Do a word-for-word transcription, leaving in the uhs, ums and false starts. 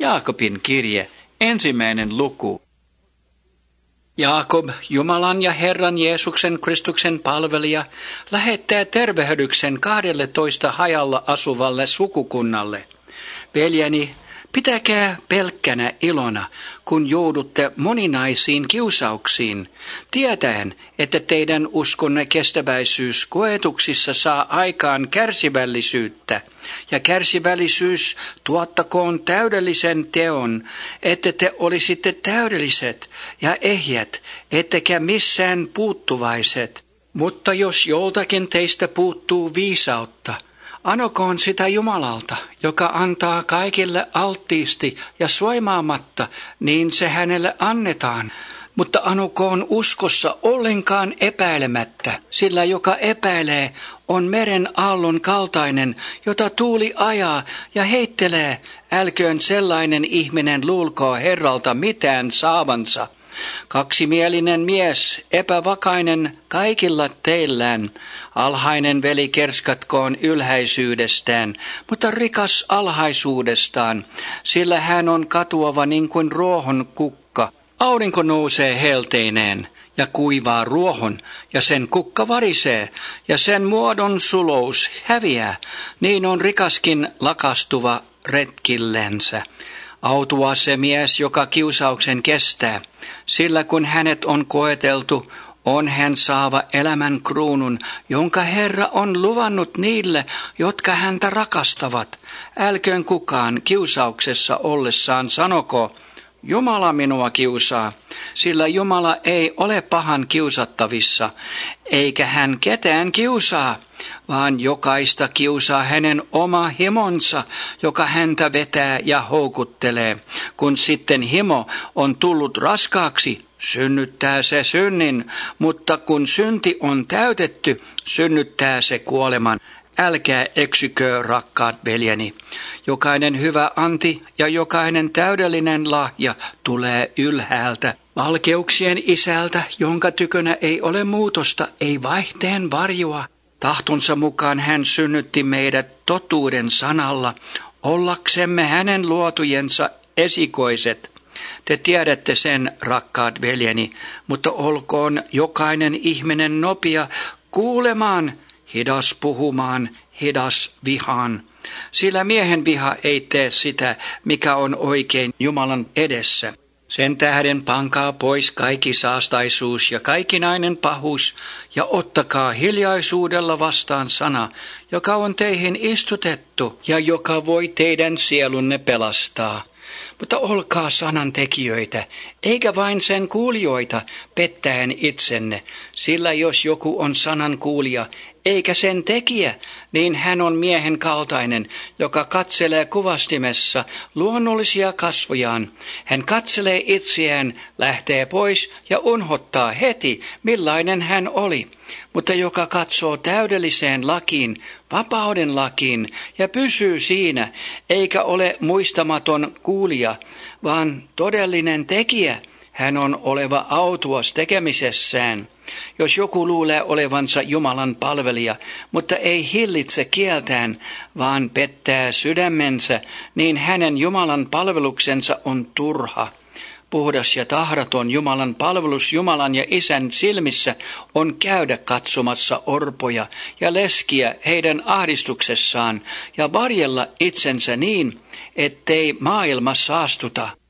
Jaakobin kirje, ensimmäinen luku. Jaakob, Jumalan ja Herran Jeesuksen Kristuksen palvelija, lähettää tervehdyksen kahdelletoista hajalla asuvalle sukukunnalle. Veljeni, pitäkää pelkkänä ilona, kun joudutte moninaisiin kiusauksiin, tietäen, että teidän uskonne kestäväisyys koetuksissa saa aikaan kärsivällisyyttä, ja kärsivällisyys tuottakoon täydellisen teon, että te olisitte täydelliset ja ehjät, ettekä missään puuttuvaiset. Mutta jos joltakin teistä puuttuu viisautta, anokoon sitä Jumalalta, joka antaa kaikille alttiisti ja soimaamatta, niin se hänelle annetaan. Mutta anokoon uskossa ollenkaan epäilemättä, sillä joka epäilee on meren aallon kaltainen, jota tuuli ajaa ja heittelee. Älköön sellainen ihminen luulkoo Herralta mitään saavansa. Kaksimielinen mies, epävakainen kaikilla teillään, alhainen veli kerskatkoon ylhäisyydestään, mutta rikas alhaisuudestaan, sillä hän on katuava niin kuin ruohon kukka. Aurinko nousee helteineen ja kuivaa ruohon, ja sen kukka varisee, ja sen muodon sulous häviää, niin on rikaskin lakastuva retkillensä. Autua se mies, joka kiusauksen kestää, sillä kun hänet on koeteltu, on hän saava elämän kruunun, jonka Herra on luvannut niille, jotka häntä rakastavat. Älköön kukaan kiusauksessa ollessaan sanoko, Jumala minua kiusaa, sillä Jumala ei ole pahan kiusattavissa, eikä hän ketään kiusaa, vaan jokaista kiusaa hänen oma himonsa, joka häntä vetää ja houkuttelee. Kun sitten himo on tullut raskaaksi, synnyttää se synnin, mutta kun synti on täytetty, synnyttää se kuoleman. Älkää eksykö, rakkaat veljeni. Jokainen hyvä anti ja jokainen täydellinen lahja tulee ylhäältä, valkeuksien isältä, jonka tykönä ei ole muutosta, ei vaihteen varjoa. Tahtonsa mukaan hän synnytti meidät totuuden sanalla, ollaksemme hänen luotujensa esikoiset. Te tiedätte sen, rakkaat veljeni, mutta olkoon jokainen ihminen nopea kuulemaan, hidas puhumaan, hidas vihaan, sillä miehen viha ei tee sitä, mikä on oikein Jumalan edessä. Sen tähden pankaa pois kaikki saastaisuus ja kaikkinainen pahuus, ja ottakaa hiljaisuudella vastaan sana, joka on teihin istutettu ja joka voi teidän sielunne pelastaa. Mutta olkaa sanan tekijöitä, eikä vain sen kuulijoita, pettäen itsenne, sillä jos joku on sanan kuulija, eikä sen tekijä, niin hän on miehen kaltainen, joka katselee kuvastimessa luonnollisia kasvojaan. Hän katselee itseään, lähtee pois ja unhottaa heti, millainen hän oli. Mutta joka katsoo täydelliseen lakiin, vapauden lakiin, ja pysyy siinä, eikä ole muistamaton kuulija, vaan todellinen tekijä, hän on oleva autuas tekemisessään. Jos joku luulee olevansa Jumalan palvelija, mutta ei hillitse kieltään, vaan pettää sydämensä, niin hänen Jumalan palveluksensa on turha. Puhdas ja tahraton Jumalan palvelus Jumalan ja Isän silmissä on käydä katsomassa orpoja ja leskiä heidän ahdistuksessaan ja varjella itsensä niin, ettei maailma saastuta.